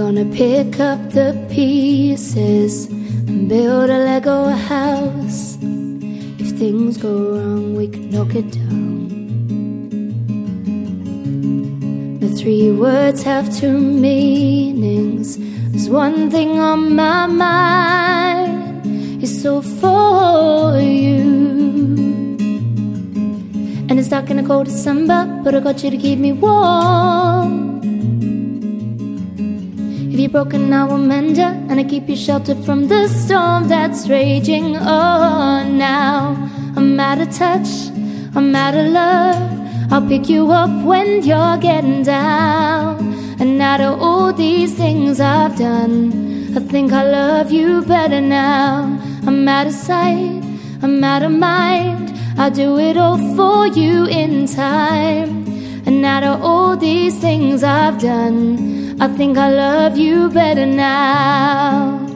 gonna pick up the pieces and build a Lego house. If things go wrong, we can knock it down. The three words have two meanings. There's one thing on my mind, it's all for you. And it's dark in a cold December, but I got you to keep me warm. If you're broken, I will mend you, and I keep you sheltered from the storm that's raging. Oh, now I'm out of touch, I'm out of love. I'll pick you up when you're getting down. And out of all these things I've done, I think I love you better now. I'm out of sight, I'm out of mind. I'll do it all for you in time. And out of all these things I've done, I think I love you better now.